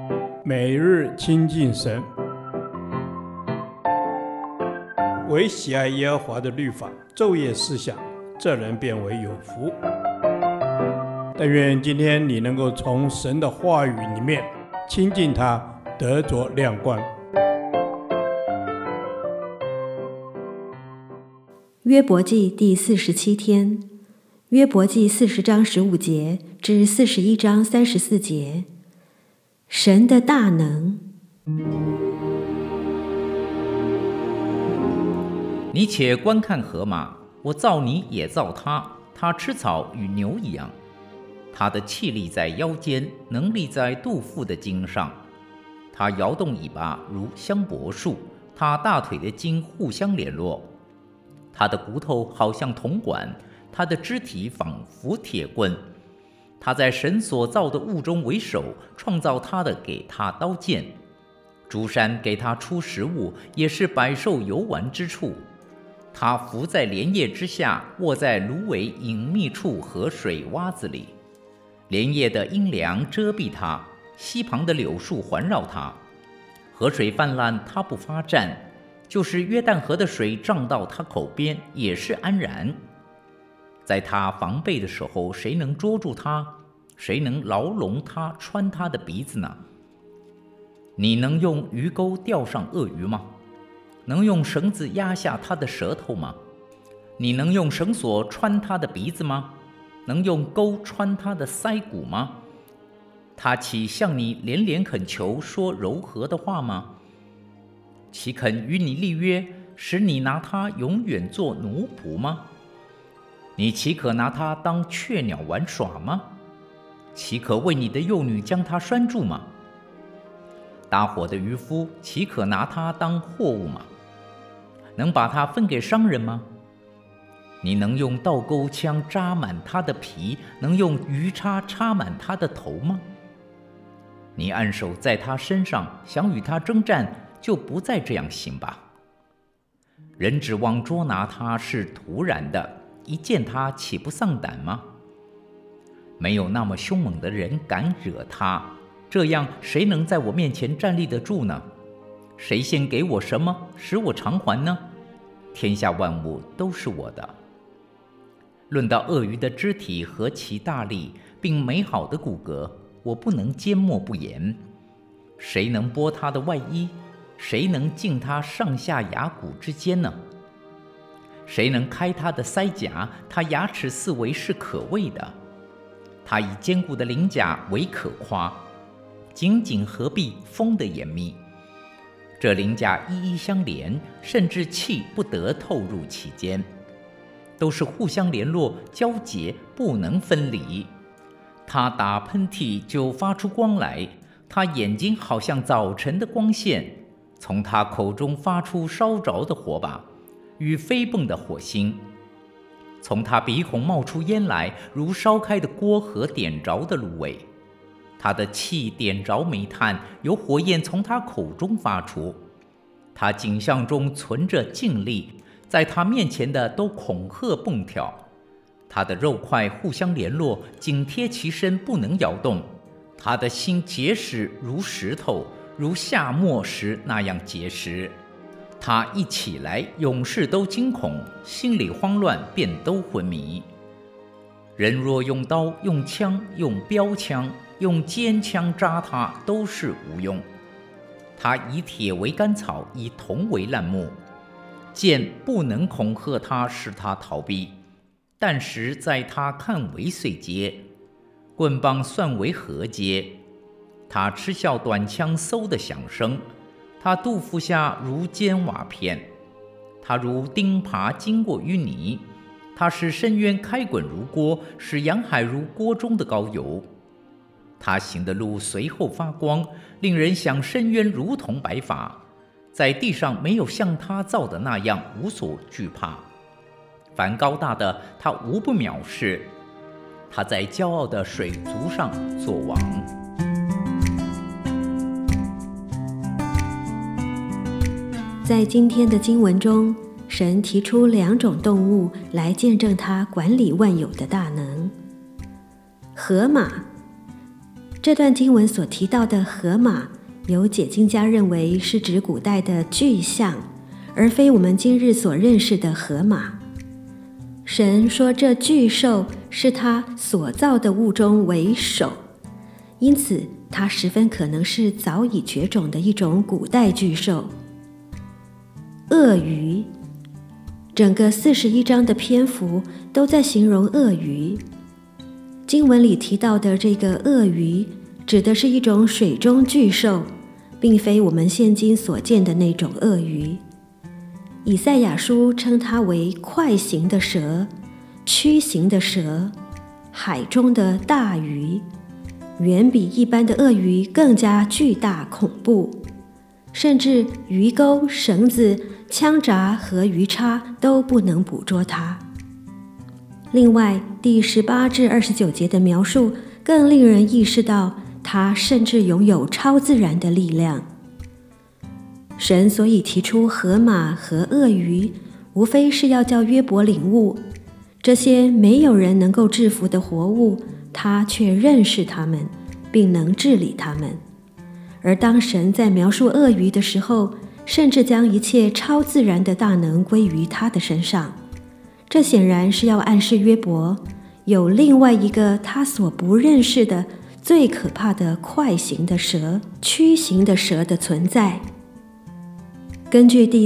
每日亲近神，唯喜爱耶和华的律法，昼夜思想，这人变为有福。但愿今天你能够从神的话语里面亲近他，得着亮光。 约伯记第47天，约伯记40章15节至41章34节。神的大能。 你且观看河马，我造你也造它，它吃草与牛一样。它的气力在腰间，能力在肚腹的筋上。它摇动尾巴如香柏树，它大腿的筋互相联络。它的骨头好像铜管，它的肢体仿佛铁棍。他在神所造的物中为首，创造他的给他刀剑。诸山给他出食物，也是百兽游玩之处。他伏在莲叶之下，卧在芦苇隐秘处和水洼子里。莲叶的阴凉遮蔽他，溪旁的柳树环绕他。河水泛滥，他不发战，就是约旦河的水涨到他口边，也是安然。在他防备的时候，谁能捉住他？谁能牢笼他，穿他的鼻子呢？你能用鱼钩钓上鳄鱼吗？能用绳子压下他的舌头吗？你能用绳索穿他的鼻子吗？能用钩穿他的腮骨吗？他岂向你连连恳求，说柔和的话吗？岂肯与你立约，使你拿他永远做奴仆吗？你岂可拿它当雀鸟玩耍吗？岂可为你的幼女将它拴住吗？搭伙的渔夫岂可拿它当货物吗？能把它分给商人吗？你能用倒钩枪扎满它的皮，能用鱼叉插满它的头吗？你按手在它身上，想与它征战，就不再这样行吧。人指望捉拿它是突然的，一见他岂不丧胆吗？没有那么凶猛的人敢惹他，这样谁能在我面前站立得住呢？谁先给我什么，使我偿还呢？天下万物都是我的。论到鳄鱼的肢体和其大力，并美好的骨骼，我不能缄默不言。谁能剥它的外衣？谁能进它上下牙骨之间呢？谁能开他的腮甲？他牙齿四围是可畏的。他以坚固的鳞甲为可夸，紧紧合璧，封得严密。这鳞甲一一相连，甚至气不得透入其间，都是互相联络交结，不能分离。他打喷嚏就发出光来，他眼睛好像早晨的光线，从他口中发出烧着的火把与飞迸的火星，从他鼻孔冒出烟来，如烧开的锅和点着的芦苇。他的气点着煤炭，有火焰从他口中发出。他颈项中存着劲力，在他面前的都恐吓蹦跳。他的肉块互相联络，紧贴其身，不能摇动。他的心结实如石头，如夏末时那样结实。他一起来，勇士都惊恐，心里慌乱，便都昏迷。人若用刀、用枪、用标枪、用尖枪扎他，都是无用。他以铁为干草，以铜为烂木。剑不能恐吓他，使他逃避；弹石在他看为碎秸，棍棒算为禾秸。他嗤笑短枪嗖的响声。他肚腹下如尖瓦片，他如钉耙经过淤泥，他使深渊开滚如锅，使洋海如锅中的高油。他行的路随后发光，令人想深渊如同白发。在地上没有像他造的那样无所惧怕。凡高大的，他无不藐视。他在骄傲的水族上作王。 在今天的经文中，神提出两种动物来见证他管理万有的大能。河马， 这段经文所提到的河马，有解经家认为是指古代的巨象，而非我们今日所认识的河马。神说这巨兽是他所造的物中为首，因此它十分可能是早已绝种的一种古代巨兽。鳄鱼，整个41章的篇幅都在形容鳄鱼。经文里提到的这个鳄鱼，指的是一种水中巨兽，并非我们现今所见的那种鳄鱼。以赛亚书称它为快行的蛇、曲行的蛇、海中的大鱼，远比一般的鳄鱼更加巨大恐怖，甚至鱼钩、绳子、枪闸和鱼叉都不能捕捉它。另外，第18至29节的描述更令人意识到，它甚至拥有超自然的力量。神所以提出河马和鳄鱼，无非是要叫约伯领悟，这些没有人能够制服的活物，他却认识他们，并能治理他们。而当神在描述鳄鱼的时候，甚至将一切超自然的大能归于他的身上，这显然是要暗示约伯有另外一个他所不认识的最可怕的快行的蛇、曲行的蛇的存在。根据第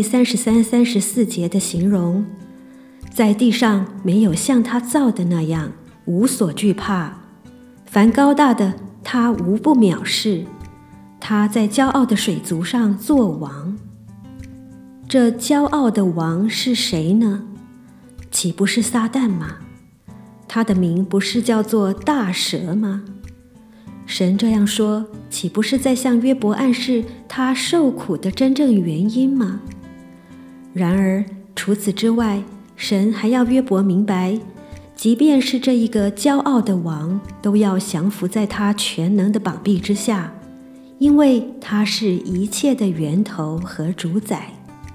33、34节的形容，在地上没有像他造的那样无所惧怕，凡高大的他无不藐视，他在骄傲的水族上作王。这骄傲的王是谁呢？岂不是撒旦吗？他的名不是叫做大蛇吗？神这样说，岂不是在向约伯暗示他受苦的真正原因吗？然而除此之外，神还要约伯明白，即便是这一个骄傲的王，都要降服在他全能的膀臂之下，因为他是一切的源头和主宰。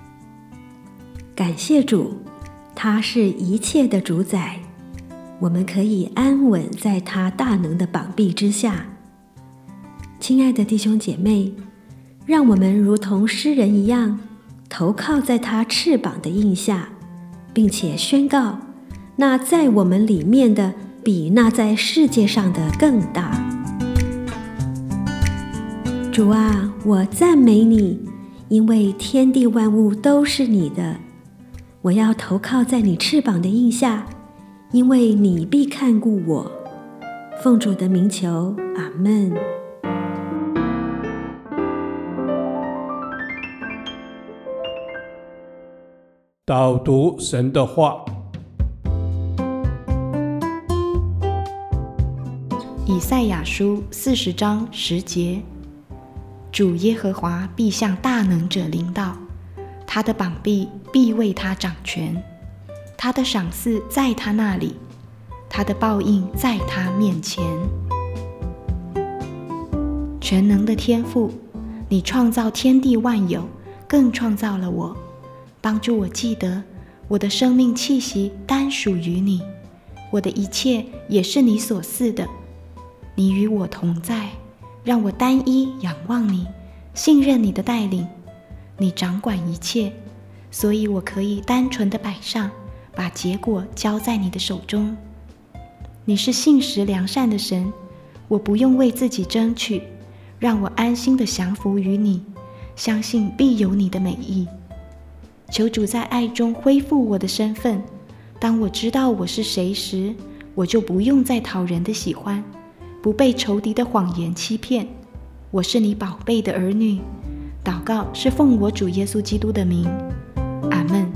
感谢主，他是一切的主宰，我们可以安稳在他大能的膀臂之下。亲爱的弟兄姐妹，让我们如同诗人一样，投靠在他翅膀的印下，并且宣告，那在我们里面的比那在世界上的更大。主啊，我赞美你，因为天地万物都是你的。我要投靠在你翅膀的印下，因为你必看顾我。奉主的名求，阿们。 导读神的话。 以赛亚书40章10节，主耶和华必向大能者临到，他的膀臂必为他掌权，他的赏赐在他那里，他的报应在他面前。全能的天父，你创造天地万有，更创造了我，帮助我记得我的生命气息单属于你，我的一切也是你所赐的。你与我同在，让我单一仰望你，信任你的带领。你掌管一切，所以我可以单纯地摆上，把结果交在你的手中。你是信实良善的神，我不用为自己争取，让我安心地降服于你，相信必有你的美意。求主在爱中恢复我的身份，当我知道我是谁时，我就不用再讨人的喜欢，不被仇敌的谎言欺骗。我是你宝贝的儿女，祷告是奉我主耶稣基督的名，阿们。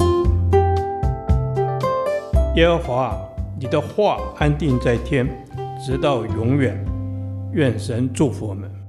耶和华，你的话安定在天，直到永远。愿神祝福我们。